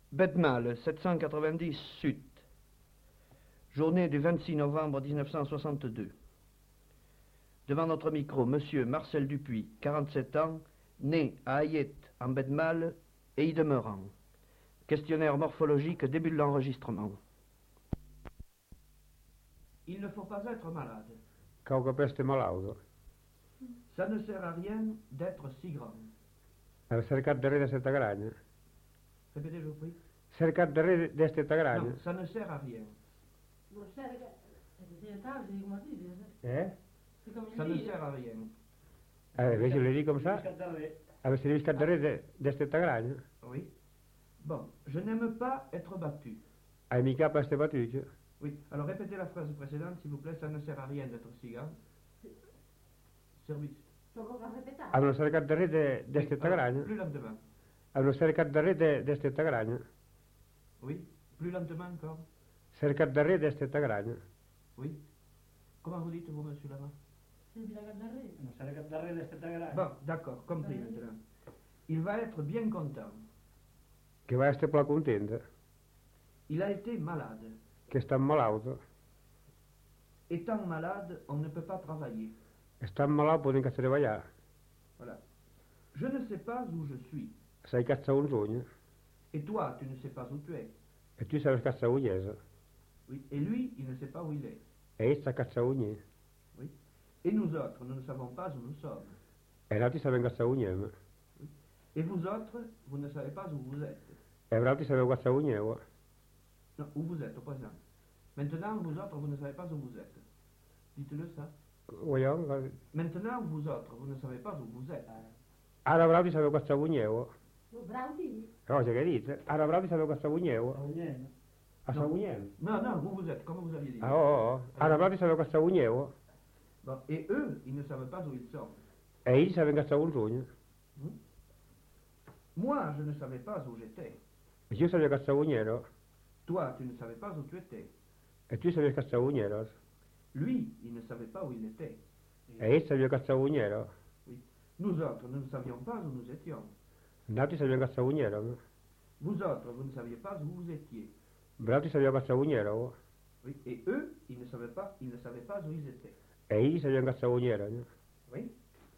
Bedmal, 790 Sud. Journée du 26 novembre 1962. Devant notre micro, Monsieur Marcel Dupuis, 47 ans, né à Hayet en Bedmal et y demeurant. Questionnaire morphologique, début de l'enregistrement. Il ne faut pas être malade. Cauca peste malaudo. Ça ne sert à rien d'être si grand. Aveva cercato di redere questa gragna. Répétez, je vous prie. Cercato di redere questa gragna. Non, ça ne sert à rien. Eh? Ça ne sert à rien. Invece le dico come sa? Avessi riscattato di redere questa gragna. Oui. Bon, je n'aime pas être battu. Hai mica queste battute? Oui, alors répétez la phrase précédente, s'il vous plaît, ça ne sert à rien d'être si grand. Service. Avevano cercato di redere questa gragna. Plus lentement. Avevano cercato di redere questa gragna. Oui, plus lentement encore. Cercato di redere questa gragna. Oui. Comment vous dites, vous, monsieur Lama? Non sarebbe Bon, d'accord, compris maintenant. Il va être bien content. Che va a essere più contento. Il a été malade. Che sta malato. Étant malade, on ne peut pas travailler. E sta malato può incazzare vagliare. Voilà. Je ne sais pas où je suis. Sai cazza un sogno. Et toi, tu ne sais pas où tu es. E tu sai cazza un chiesa. Oui. Et lui, il ne sait pas où il est. E essa cazza un niente. Oui. Et nous autres, nous ne savons pas où nous sommes. E l'altro sa cazza un niente. Et vous autres, vous ne savez pas où vous êtes. E l'altro sa cazza un niente. Non, où vous êtes au présent. Maintenant, vous autres, vous ne savez pas où vous êtes. Dites-le ça. Vogliamo? Maintenant, vous autres, vous ne savez pas où vous êtes. Ara bravo sa cazza un niente. Bravi? Cosa che dite? Ara bravo sa cazza un niente. A sa un niente. Non, non, où vous êtes, comme vous aviez dit. Ah oh. Ara bravo sa cazza un niente. Bon, et eux, ils ne savent pas où ils sont. E egli sa cazza un sogno. Moi, je ne savais pas où j'étais. E io sa cazza un niente. Toi, tu ne savais pas où tu étais. E tu sa cazza un niente. Lui, il ne savait pas où il était. E essa sa cazza un niente. Oui. Nous autres, nous ne savions pas où nous étions. L'altro sa cazza un niente. Vous autres, vous ne saviez pas où vous étiez. L'altro sa cazza un niente. Oui. Et eux, ils ne savaient pas où ils étaient. E egli sa cazza un niente. Oui.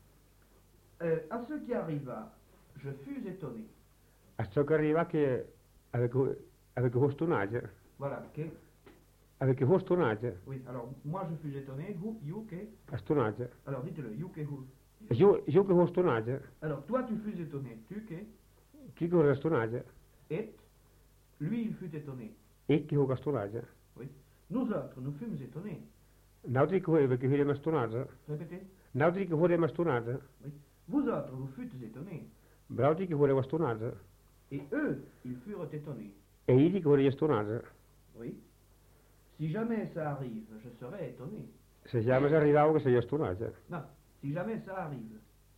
À ce qui arriva, je fus étonné. A ciò che arriva che avec fortunato. Voilà. Que, Avec fortunato. oui. Alors, moi, je fus étonné. Who, you, que. Astunato. Alors, dites-le. You, que, who. Io che fortunato. Alors, toi, tu fus étonné. Tu, que. Chi che fortunato. Et. Lui, il fut étonné. E chi che astunato. Oui. Nous autres, nous fûmes étonnés. L'altro che fuori astunato. Répétez. L'altro che fuori astunato. Oui. Vous autres, vous fûtes étonnés. L'altro che fuori astunato. Et eux, ils furent étonnés. E egli che fuori astunato. Oui. Si jamais ça arrive, je serai étonné. Se già mi arrivavo che sei astunato. Non, si jamais ça arrive.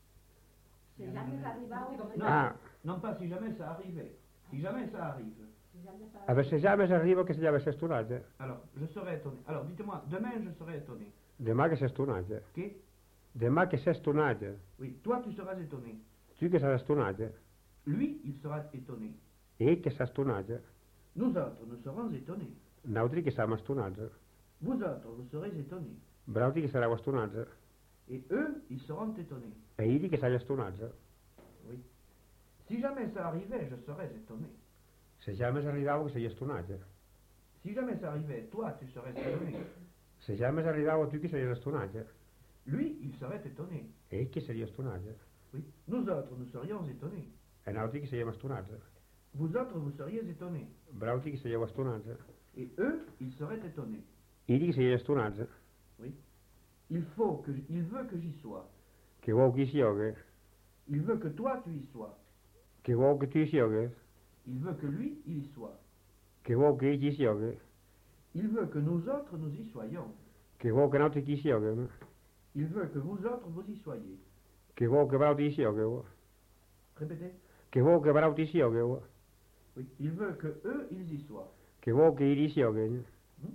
Se jamais arrivavo... Non, Ah. non pas si jamais ça arrivait. Si jamais ça arrive. Se già mi arrivo che sei già astunato. Alors, je serai étonné. Alors, dites-moi, demain, je serai étonné. Demà che sei astunato. Que? Demà che sei astunato. Oui. Toi, tu seras étonné. Tu che sei astunato. Lui, il sera étonné. E che sei astunato. Nous autres, nous serons étonnés. L'altro che siamo astunato. Vous autres, vous serez étonnés. Bravo che sarà astunato. Et eux, ils seront étonnés. E egli che sei astunato. Oui. Si jamais ça arrivait, je serais étonné. Se già mi arrivavo che sei astunato. Si jamais ça arrivait, toi, tu serais étonné. Se già mi arrivavo tu che sei astunato. Lui, il serait étonné. E che sei astunato. Oui. Nous autres, nous serions étonnés. E l'altro che sei astunato. Vous autres, vous seriez étonnés. Bravo che sei astunato. Et eux, ils seraient étonnés. Egli che sei astunato. Oui. Il veut que j'y sois. Che vuoi che sia che. Il veut que toi, tu y sois. Che vuoi che tu sia che. Il veut que lui, il y soit. Che vuoi che ci sia che. Il veut que nous autres, nous y soyons. Che vuoi che l'altro chi sia che. Il veut que vous autres, vous y soyez. Che vuoi che bravo ti sia che. Répétez. Che vuoi che bravo ti sia che. Oui. Il veut que eux, ils y soient. Che vuoi che gli sia che.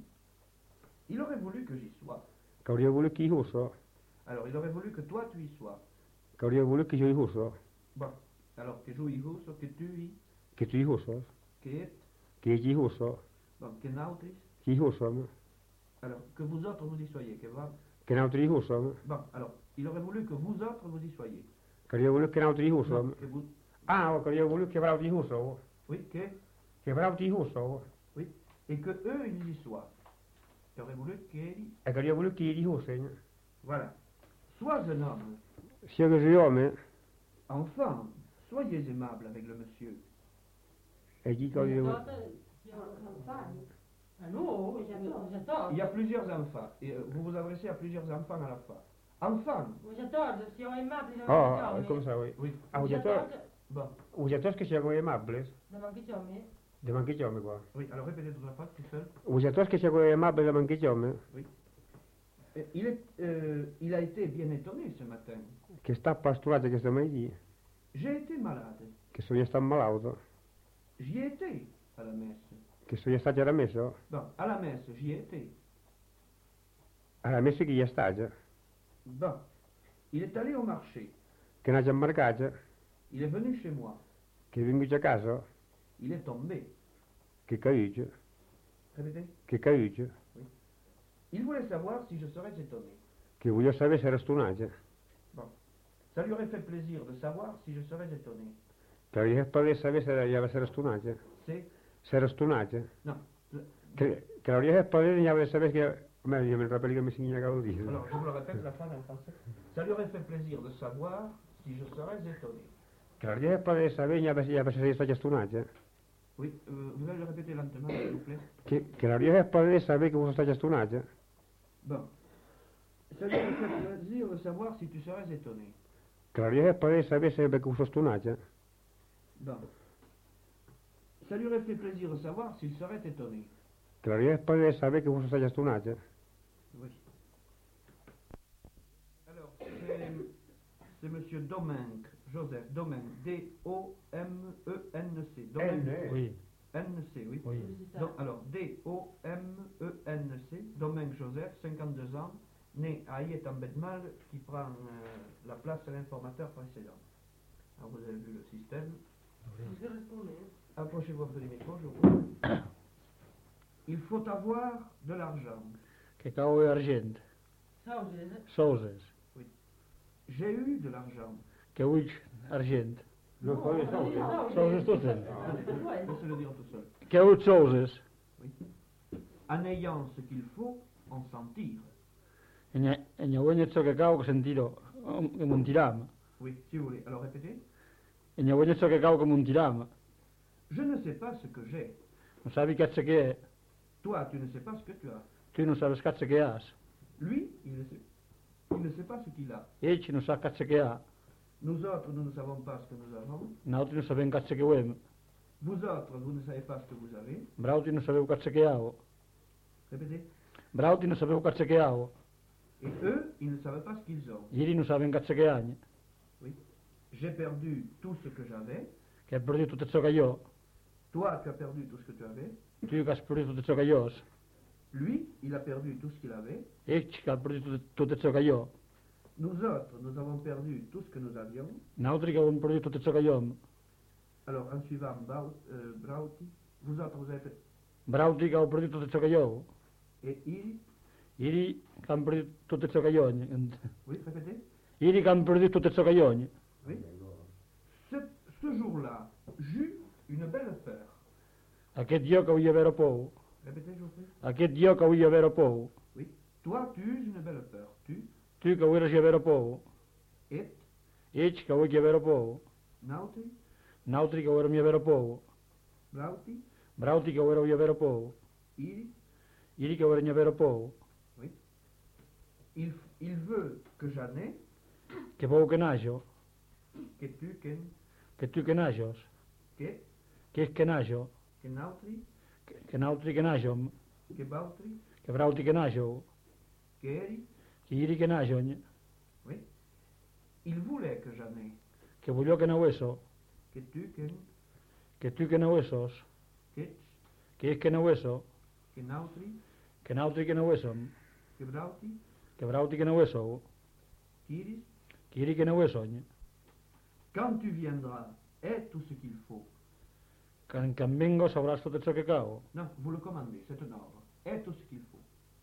Il aurait voulu que j'y sois. Che hauria voluto che io so. Alors, il aurait voulu que toi, tu y sois. Che hauria voluto che io so. Bon. Alors, que je y sois, que tu y. Che tu io so. Qu'est, kiikihuso, bon, que nautris, kihusom, alors, que vous autres vous y soyez, que va. kenautrihusom, Bon, alors, il aurait voulu que vous autres vous y soyez. kaljoulu kenautrihusom. Non, que vous, Kaljoulu kevrautihuso, oui, que, kevrautihuso, oui, et que eux, ils y soient. Il aurait voulu qu'ils, kaljoulu kiikihusen. voilà. Sois un homme, Siogosiome, enfant, soyez aimable avec le monsieur. kaljoulu. Ah non, Il y a plusieurs enfants, et vous vous adressez à plusieurs enfants à la fois. Enfant, Oh, come ça, oui. oui, bon, Usatos que siamo amables, de manchichiome qua. oui, alors répétez toute la phrase tout seul. Usatos que siamo amables de manchichiome, Il a été bien étonné ce matin. che sta pasturata questo martedì, J'ai été malade. che sono stato malato, J'y étais à la messe. che sono stato alla messa, Bon, à la messe, j'y étais. alla messa che gli è stata, Bon, il est allé au marché. che non c'è marcato, Il est venu chez moi. che vengo a casa, Il est tombé. che caruccio, Répétez. che caruccio, Il voulait savoir si je serais étonné. che voglio sapere se era stunato, Bon, ça lui aurait fait plaisir de savoir si je serais étonné. che voglio sapere se era stunato, C'est... se era stunato, Non. che la voglio sapere sapere che, ma io mi rappello che mi si chiama dire. Alors, je vous le répète, la phrase en français. Ça lui aurait fait plaisir de savoir si je serais étonné. Che la voglio sapere se era stunato. Oui, vous allez le répéter lentement, s'il vous plaît. Che la voglio sapere che sono stato stunato. Bon. Ça lui aurait fait plaisir de savoir si tu serais étonné. Che la voglio sapere se perché sono stunato. Bon. Ça lui aurait fait plaisir de savoir s'il serait étonné. Che la voglio sapere che sono stato stunato. Oui. Alors, c'est monsieur Domenc, Joseph Domenc, D-O-M-E-N-C. Domenc. Oui. N-C, oui. Oui. Alors, D-O-M-E-N-C, Domenc Joseph, 52 ans, né à Ayet-en-Bedmal, qui prend la place de l'informateur précédent. Alors, vous avez vu le système. Approchez-vous un peu du micro, je vois. Il faut avoir de l'argent. Che cavolo è argento? Soses. J'ai eu de l'argent. Che uig argento? Soses tutte. Laissez-le dire tout seul. Che uig soses? En ayant ce qu'il faut, en sentir. E ne voglio ciò che cavo che sentirò, che montirama. Oui, si vous voulez. Alors répétez. E ne voglio ciò che cavo che montirama. Je ne sais pas ce que j'ai. Non sai cazzo che è. Toi, tu ne sais pas ce que tu as. Tu non sai cazzo che hai. Lui, il ne sait pas ce qu'il a. E ci non sa cazzo che ha. Nous autres, nous ne savons pas ce que nous avons. Noi non sappiamo cazzo che vuoi. Vous autres, vous ne savez pas ce que vous avez. Brauti non sapevo cazzo che avevo. Répétez. Brauti non sapevo cazzo che avevo. Et eux, ils ne savaient pas ce qu'ils ont. Ieri non sapevano cazzo che hanno. Oui. J'ai perdu tout ce que j'avais. Che ha perduto tutto ciò che io. Toi, tu as perdu tout ce que tu avais. Tu che hai perduto tutto ciò che io. Lui, il a perdu tout ce qu'il avait. E che ha perduto tutto ciò che io. Nous autres, nous avons perdu tout ce que nous avions. Noi che abbiamo perduto tutto ciò che io. Alors, en suivant Brauti, vous autres, vous avez fait... Brauti che hanno perduto tutto ciò che io. Et il... Ieri che hanno perduto tutto ciò che io. Oui, répétez. Ieri che hanno perduto tutto ciò che io. Oui. Ce jour-là, j'eus une belle peur. Aquest Dio che voglio avere poco. Répétez, je vous prie. Aquest Dio che voglio avere poco. Oui. Toi, tu eus une belle peur. Tu, Tu che vuoi avere poco. et, E che voglio avere poco. Nautri, Noi che voglio avere poco. Brauti, Brauti che voglio avere poco. il... Ieri che voglio avere poco. Oui. Il veut que j'en ai, Che poco che nascio. que tu, Che tu che nascio. que Che nascio. Nautri, Che noi che nascio. que Bautri, Che brauti che nascio. que Eri. Che ieri che nascio. Oui. Il voulait que j'en ai, Che voglio che ne ueso. que tu, Che tu che ne uesos. que Che ne ueso. Nautri, Che noi che ne ueso. que Brauti, Che brauti che ne ueso. que Iris. Che ieri che ne ueso. Quand tu viendras, aie tout ce qu'il faut. Cammingo sabrás tutto ciò che cavo. Non, vous le commandez, c'est un ordre. Est tout ce qu'il faut.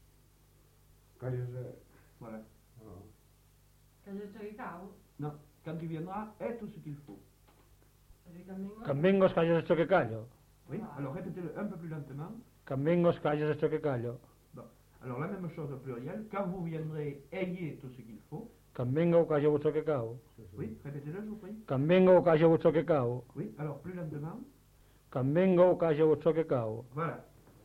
Voilà. Non, quand tu viendras, est tout ce qu'il faut. Cammingo scaglia ciò che caglio. Oui, alors répétez-le un peu plus lentement. Cammingo scaglia ciò che caglio. Bon. Alors la même chose au pluriel. Quand vous viendrez, ayez tout ce qu'il faut. Cammingo caglio ciò che cavo. Oui, répétez-le, je vous prie. Cammingo caglio ciò che cavo. Oui, alors plus lentement. Cammingo caglio ciò che cavo. Voilà.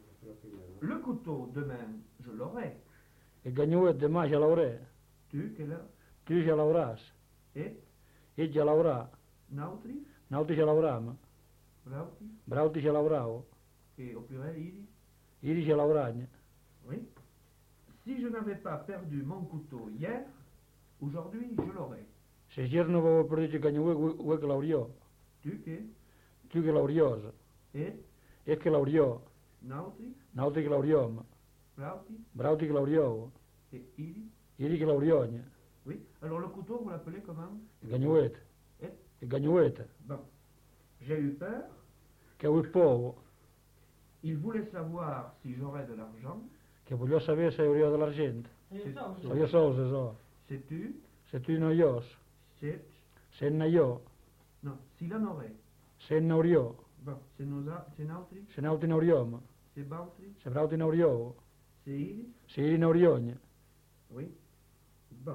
Le couteau, demain, je l'aurai. Il gagnuet demà ja l'auré. Tu, quelle heure? Tu ja l'auràs. Et Ell ja l'aurà. Nautri, Nauti ja l'auram. Brauti, Brauti ja l'aurau. et au pluriel, Idi. Iri ja l'auragna. Oui. Si je n'avais pas perdu mon couteau hier, aujourd'hui, je l'aurai. Se ieri non avevo perduto il gagnuet, vuoi che l'auriò. Tu, che? Tu che l'auriosa. Et E che l'auriò. Nautri, Nauti che l'auriom. Brauti, Brauti che l'auriò. et Idi. Iri che l'auriogna. Oui. Alors le couteau, vous l'appelez comment? Il gagnuet. Et Il gagnuet. bon. J'ai eu peur. Che ho il povo. Il voulait savoir si j'aurais de l'argent. Che voglio sapere se avrò dell'argento. Se io so. Sais-tu? Se tu non io. C'est. Se non io. Non, s'il en aurait. Se non auriò. Bon. C'est Nautri, Se nauti non auriom. c'est Bautri, Se brauti non auriò. c'est Idi. Se iri non auriogna. Oui. Bon.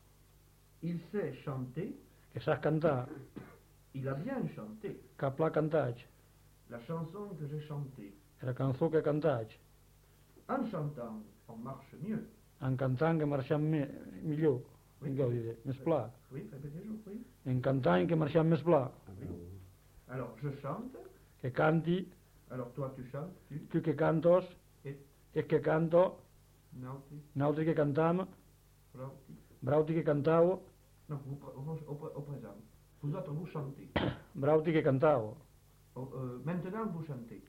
Il sait chanter. Che sa cantare. Il a bien chanté. Che pla cantaci. La chanson que j'ai chantée. È la canzone che cantaci. En chantant, on marche mieux. In cantando che marciamo migliore. Oui. Mi splà. Oui, répétez, je vous prie. In cantando che marciamo mi splà. Alors, je chante. Che canti, Alors, toi, tu chantes. Tu. tu che cantos, Et e che canto, Nautri, altri che cantiamo, Brauti. brauti che cantavo, Non, au présent. Vous autres, vous chantez. brauti che cantavo. Maintenant, vous chantez.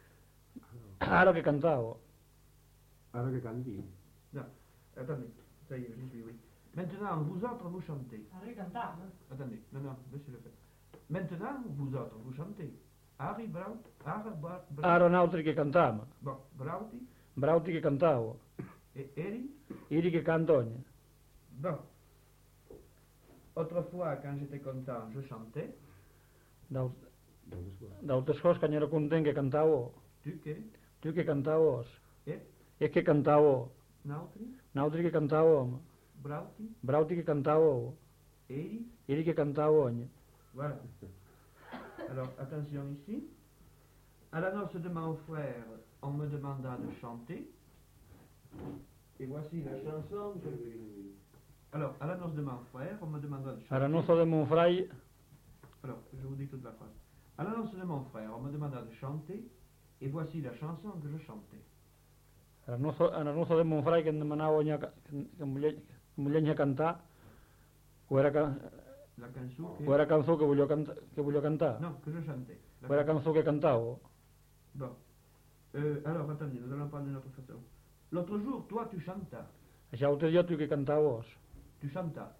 Aro che cantavo. Ora che canti? Non, attendez. Ça y est, j'y suis, oui. Maintenant, vous autres, vous chantez. Attendez, non, laissez le faire. Maintenant, vous autres, vous chantez. Ari, Braut, Aro altri che cantavo. Bon, Brauti Brauti che cantavo. et Eri. Iri che cantogna. Bon. Autrefois, quand j'étais content, je chantais. D'altre cose che ero contento che cantavo. Tu che? Tu che cantavo. Et E che cantavo. Nautri, Altri che cantavo. Brauti, Brauti che cantavo. Eri. Iri che cantavo. Voilà. Alors, attention ici. À la noce de mon frère, on me demanda de chanter. Et voici la chanson. Alors, à la noce de mon frère, on me demanda de chanter. Era non so de mon frai. Alors, je vous dis toute la phrase. À la noce de mon frère, on me demanda de chanter. Et voici la chanson que je chantais. Era non so de mon frai che demanavo che moglie cantare. O era La canzone O era canzone che voglio cantare? Non, que je chantais. O era canzone che cantavo? Bon. Alors, attendez, nous allons parler d'une autre façon. L'autre jour, toi, tu chantas. E l'altro giorno tu che cantavo? Tu chantas.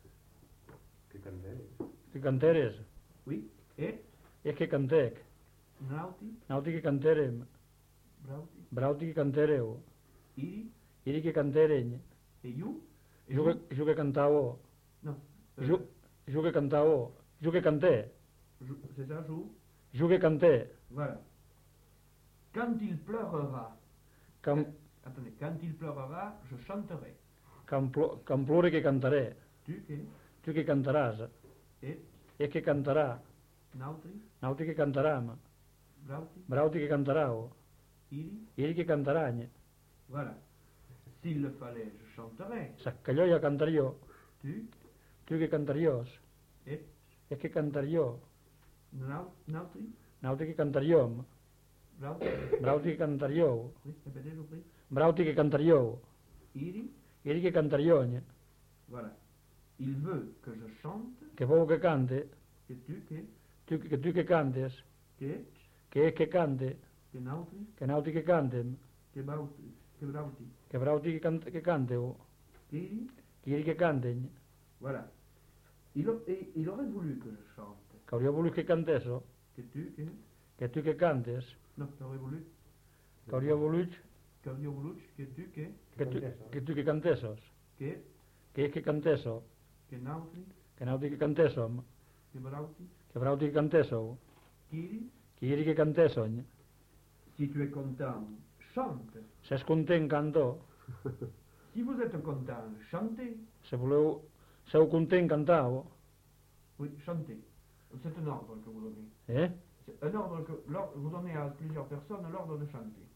Che cantai? Che canteres? Oui. Et E che cantec? Nauti, Nauti che canterem? Brauti, Brauti che cantereu? Iri, Iri che canteregn? et You. Et Giù che cantavo? Non. Giù che cantavo? Giù che cantè? C'est ça, Jou. Giù che cantè? Voilà. Quand il pleurera. Attendez, quand il pleurera, je chanterai. Camplore che canterè? Tu che? Tu che canteràs? Et E che canterà? Nautri, Nauti che canteram? Brauti, Brauti che canterau? Iri. Iri che canteragn? Voilà. S'il le fallait, je chanterai. Saccagliò io cantario? Tu Tu che cantarios? et E che cantario? Nautri, Nauti che cantariom? Brauti. Brauti che cantario? Oui, répétez, je vous prie. Brauti che cantario? Iri. Iri che cantariogne? Voilà. Il veut que je chante. Che poco che cante? Et tu che? Tu che cantes? Che? Che è che cante? Che Nautri, Che nauti che cantem? che Brauti, che Brauti. Che brauti che canteu? Iri. Iri che cantegn? Voilà. Il aurait voulu que je chante. Che hauria voluto che cantesso? Que tu, que? que tu que cantes, No, t'aurais voulu. que hauria volut Qu'aurais voulu que tu que tu que cantessos, que que cantesso, que nautri, que nauti que cantessom, que brauti, que brauti que cantessou, kiri. que iri que cantessoñ, Si tu es content, chante. s'és content cantó, Si vous êtes content, chantez. se voleu, seu content cantau, Oui, chantez. C'est un ordre que vous donnez. C'est un ordre que vous donnez à plusieurs personnes l'ordre de chanter.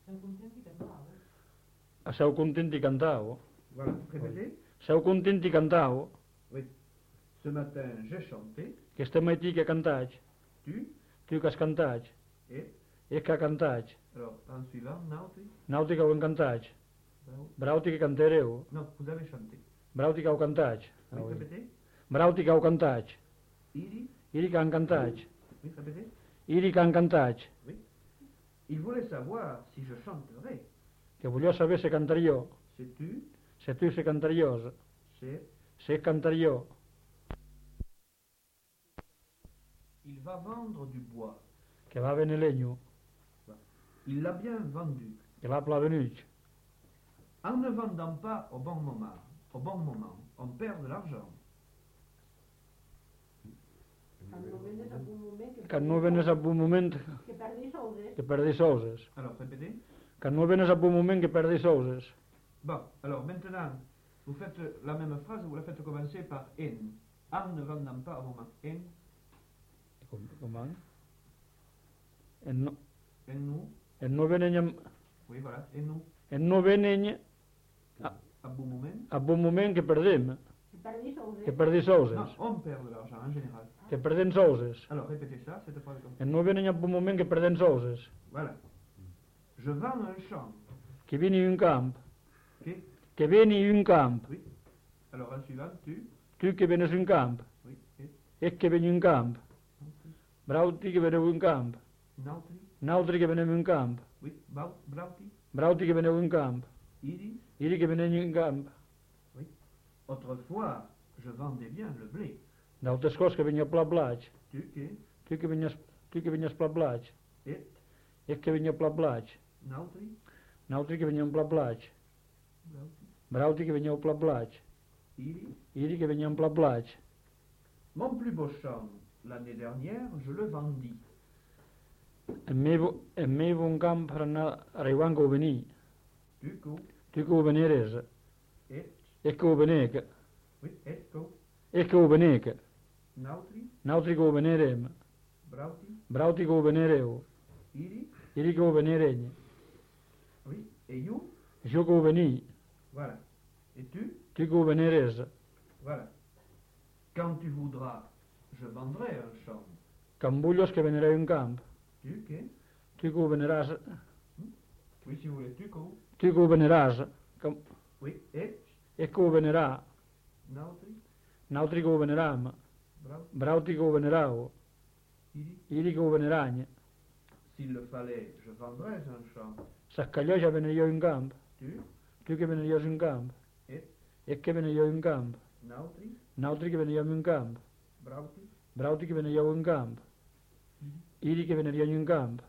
seu content i cantau, Voilà, répétez. seu content i cantau, Oui. Ce matin, j'ai chanté. que este matí que cantaig, Tu tu que has cantaig, et que cantaig, alors en suivant, nautri. nauti que ho cantaig, brauti que cantereu, Non, vous avez chanté. brauti que ho cantaig, Oui, répétez. brauti que ho cantaig, Iri. iri que han cantaig, Oui, répétez. iri que han cantaig, Il voulait savoir si je chanterais. que voglio saber se cantario, Sais-tu? se tu se cantariós, C'est. se cantario, Il va vendre du bois. que va venir legno, Il l'a bien vendu. que l'ha plavenuig, En ne vendant pas au bon moment, on perd de l'argent. que no venes a bon moment Que perdis soldes. que perdi souses, Alors, répétez. que no venes a bon moment que perdi souses. Bon, alors maintenant, vous faites la même phrase, vous la faites commencer par en. En ne vendant pas au moment. Com van? En nous. En no venen, Oui, voilà, en nous. en no venen À bon moment. a bon moment que perdem, Que perdis soldes. que perdi souses, Non, on perd de l'argent en général. que perdem souses. Alors, répétez ça, cette phrase comme ça. En no venen a bon moment que perdem souses, Voilà. Je vends un champ. que vini un camp, Ok. que vini un camp, Oui. Alors, en suivant, tu. tu que venes un camp, Oui. e que veni un camp, brauti que veneu un camp, Nautri. nautri que venem un camp, Oui. Brauti. brauti que veneu un camp, Iri. iri que veneu un camp, Autrefois, je vendais bien le blé. d'altres coses que venia pla blaig, Tu que. tu que venies pla blaig, Et. e que venia pla blaig, Nautri. nautri que veniam pla blaig, Brauti. brauti que veniu pla blaig, Iri. iri que veniam pla blaig. Mon plus beau champ, l'année dernière, je le vendis. En meu un camp per anar arribant que ho venia, Tu que. tu que ho veneres, Et. e que ho venec, Oui. Et que. e que ho venec, Nautri. nautri que ho venerem, Brauti. brauti que ho venereu, Iri. iri que ho venereny, Oui. Et you. jo que ho veni, Voilà. Et tu. tu que ho veneres, Voilà. Quand tu voudras, je vendrai un champ. que em bullos que venereu un camp, Tu que. tu que ho veneràs, Oui, si vous voulez, tu que. tu que ho veneràs, que, Oui. Et. e que ho venerà, Nautri. nautri que ho veneram, Brauti. brauti que ho venerau, Iri. iri que ho venerany, S'il le fallait, je vendrais un champ. s'escallò ja veneriau un camp, Tu. tu que venerios un camp, Et. e que veneriau un camp, Nautri. nautri que veneriam un camp, Brauti. brauti que veneriau un camp, iri que veneriam un camp,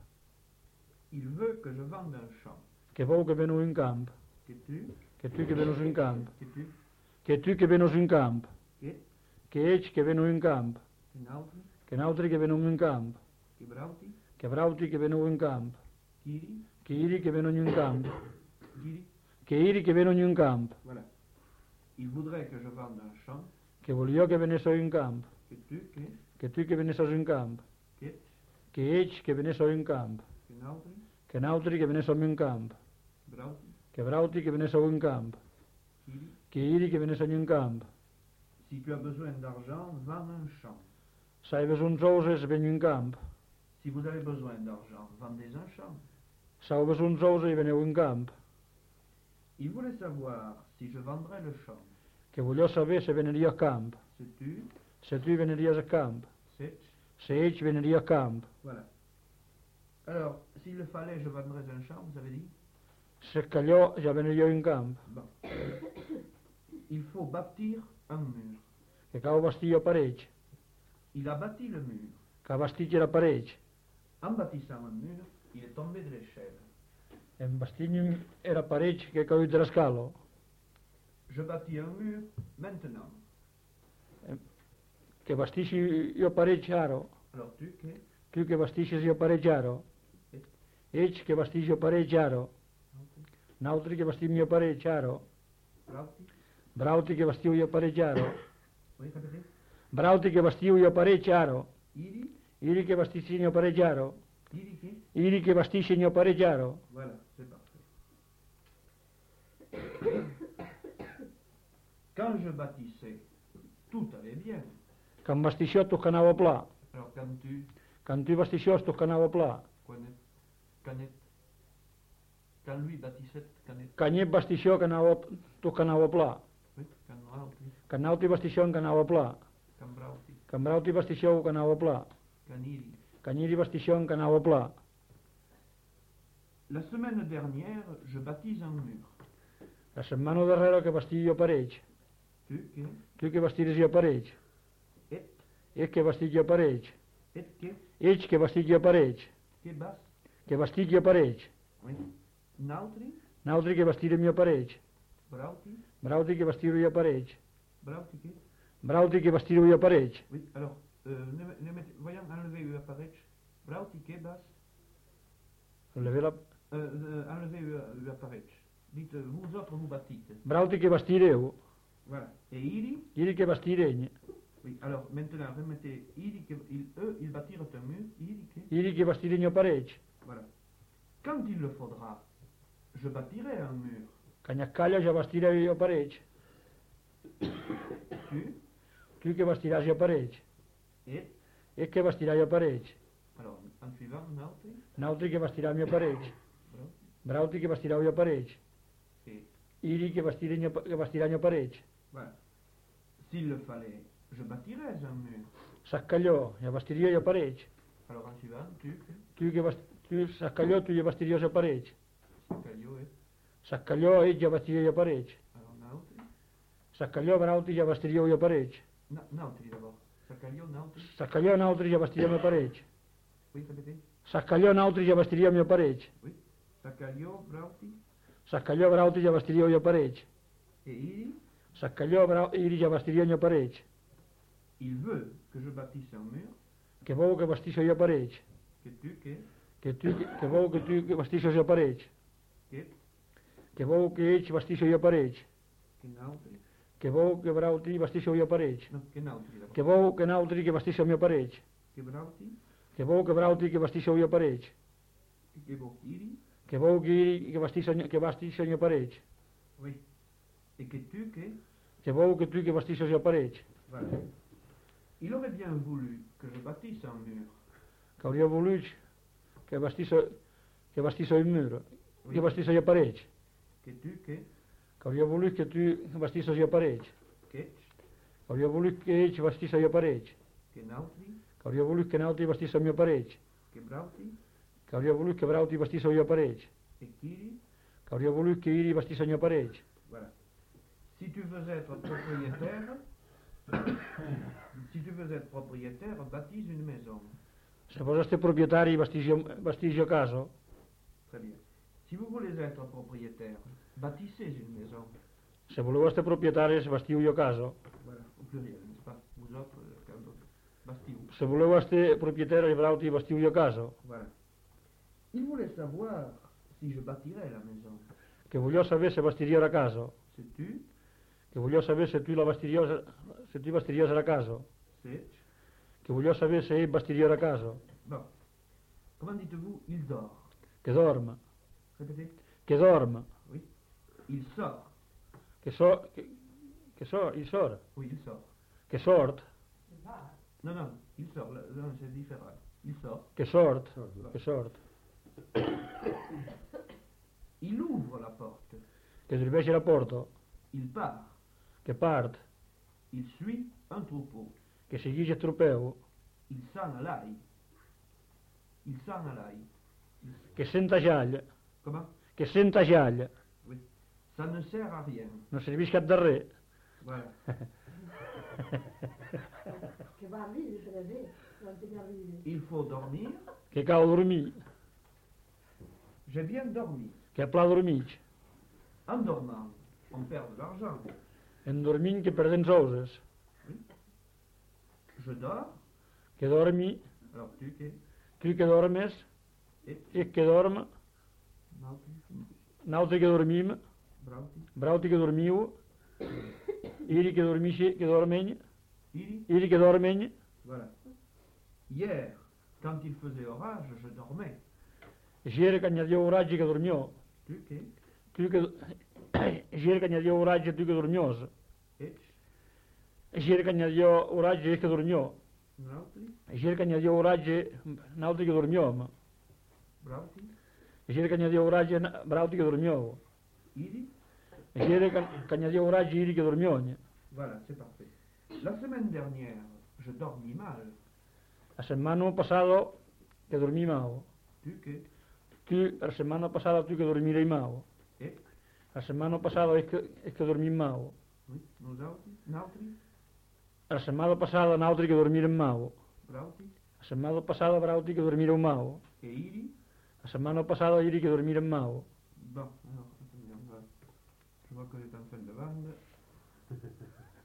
Il veut que je vende un champ. que vou que venu un camp, Que tu. que tu que venus un camp, Que tu. que tu que venus un camp, Que. que ets que venu un camp, Que nautri. que nautri que venu un camp, Que brauti. que brauti que venu un camp, Kiri. que iri que venu un camp, Kiri. que iri que venu un camp, Voilà. Il voudrait que je vende un champ. que volia que venisseu un camp, Que tu. que tu que venisses un camp, Que. que ets que venisseu un camp, Que nautri. que nautri que venisseu un camp, Brauti. que brauti que venisseu un camp, Kiri. que iri que venisseu un camp, Si tu as besoin d'argent, vends un champ. saibes uns ouses ven un camp, Si vous avez besoin d'argent, vendez un champ. saibes uns ouses i veneu un camp, Il voulait savoir si je vendrais le champ. que volia saber se veneria camp, Sais-tu? se tu veneries a camp, C'est. se ets veneria camp, Voilà. Alors, s'il le fallait, je vendrais un champ, vous avez dit? s'escallò ja veneria un camp, Bon. Il faut bâtir un mur. que cau bastir a pareig, Il a bâti le mur. que bastir a pareig, En bâtissant un mur, il est tombé de l'échelle. Bastigno era parede che caiu della scala. Je bâtis un mur maintenant. Che bastisci io parede chiaro. Alors tu, che? Tu che bastisci io parede chiaro. E che bastisci io parede chiaro. N'altri che bastisci io parede chiaro. Brauti? Brauti che bastiu io parede chiaro. Oui, répétez. Brauti che bastiu io parede chiaro. Iri? Iri che bastisci io parede chiaro. Iri che? Iri che bastisci io parede chiaro. Voilà, c'est parfait. Quand je bâtissais, tout allait bien. Quand bastisci tu canava pla. Alors Quand tu bastisci tu canava pla. Canet, quand lui bâtissait, canet, Quand io bastisci tu canava pla. oui, quand Rauti, Quand nauti bastisci canava pla. quand Brauti, Quand brauti bastisci canava pla. quand Iri. Quand iri bastisci canava pla. La semaine dernière, je bâtis un mur. La setmana darrera che bastii io parede. Tu, che? Tu che bastires io parede. Et, E che bastigli io parede. et che? E che bastigli io parede. Che bas? Che bastigli io parede. Oui. Nautri, N'altri che bastire mio parede. Brauti, Brauti che bastiro io parede. Brauti che? Brauti che bastiro io parede. Oui, alors, voyons enlever le appareil. Brauti che bas? Enlevez la... Enlever le appareil. Dites, vous autres, vous bâtissez. Brauti che bastire io. Voilà. Et Iri? Iri che bastire. Oui, alors maintenant, remettez Iri, eux, ils bâtirent un mur. Iri che? Iri che bastire mio parede. Voilà. Quand il le faudra, je bâtirai un mur. Cagnacaglia già bastire io parede. Tu, Tu che bastirai io parede. et, E che bastirai io parede. alors, en suivant, Nautri, N'altri che bastirai mio parede. Brauti, Brauti che bastirai io parede. et, Iri che bastirai mio parede. voilà. S'il le fallait, je bâtirais un mur. Saccagliò, io bastirai io parede. Alors, en suivant, tu, Tu saccagliò, tu gli bastirai io parede. Caillot, et, Saccagliò e già bastirai io parede. alors, Nautri, Saccagliò, Brauti già bastirai io parede. Nautri d'abord. Caillot, Nautri, Saccagliò, N'altri già bastirai mio parede. oui, répétez. Saccagliò, N'altri già bastirai mio parede. Oui. Caillot, Brauti, Saccagliò, Brauti già bastirai io parede. et Iri, Saccagliò, Iri già bastirai mio parede. il veut que je bâtisse un mur, Che vuoi che bastisco io parede. que tu, Che vuoi che tu che bastisco io parede. que, Che vuoi che ci bastisco io parede. que Nautri, Che vuoi che Brauti bastisco io parede. non, que Nautri d'abord. Che vuoi che N'altri che bastisco mio parede. Que Brauti, Che vuoi che Brauti che bastisco io parede. que Iri, Che vuoi che Iri che bastisco mio parede. oui. Et que tu, Che vuoi che tu che bastisco io parede. voilà. Il aurait bien voulu que je bâtisse un mur. Che avrei voluto che bastisco il muro. Oui. Che bastisco io parede. Que tu, Che avrei voluto che tu bastisco io parede. que, Avrei voluto che ci bastisco io parede. que Nautri, Che avrei voluto che N'altri bastisco il mio parede. que Brauti, Che avrei voluto che Brauti bastisco io parede. et Kiri, Che avrei voluto che Iri bastisco il mio parede. voilà. Si tu veux être propriétaire, si tu veux être propriétaire, bâtis une maison. Se foste proprietari bastisco casa. Très bien. Si vous voulez être propriétaire, bâtissez une maison. Se volevate proprietari bastiu io casa. Voilà, au pluriel, n'est-ce pas? Vous autres, quand d'autres. Bastiu. Se volevate proprietari Brauti bastiu io casa. Voilà. Il voulait savoir si je bâtirais la maison. Che voglio sapere se bastiria la casa. C'est tu, Che voglio sapere se tu bastiria la casa. c'est. Che voglio sapere se bastiria la casa. Bon. Comment dites-vous il dort? Che dorma. Répétez. Che dorma. Oui. Il sort. Il sort. Oui, il sort. Che sort. Non, non, il sort. Non, c'est différent. Il sort. Che sort. Che sort. Il ouvre la porte. Che invece la porta. Il part. Che part. Il suit un troupeau. Che seguisce il trupeo. Il s'en allait. Il s'en allait. Che senta giaglia. Comment? Che senta giaglia. Oui. Ça ne sert à rien. Non servisce a dare. Voilà. Che va a vivere, non ti arrivi. Il faut dormir che cau dormir, J'ai bien dormi. che pla dormir, En dormant, on perd de l'argent. en dormint che perdem coses, Je dors, che dormi, alors tu que, tu che dormes, e che dorm, n'altri che dormim, brauti, brauti che dormiu, iri che dormisci, che dormegn, iri, iri che dormegn, voilà. Hier, quand il faisait orage, je dormais. ieri che gnadio oraggi che dormiò, Tu que, tu che, ieri che gnadio oraggi tu che dormios, et, ieri che gnadio oraggi che dormiò, brauti, ieri che gnadio oraggi n'altri che dormiom, brauti, ieri che gnadio oraggi brauti che dormiò, iri, ieri che gnadio oraggi iri che dormiogn. voilà, c'est parfait. La semaine dernière, je dormis mal. La setmana passada che dormì mal. Tu que, Tu, la setmana passada tu che dormirei mal. et, La setmana passada è che dormim mal. oui, nous autres, nautri, La setmana passada n'altri che dormirem mal. brauti, La setmana passada brauti che dormireu mal. et iri. La setmana passada iri che dormirem mal. Bon, alors, attendez, je vois que vous êtes en train de vendre.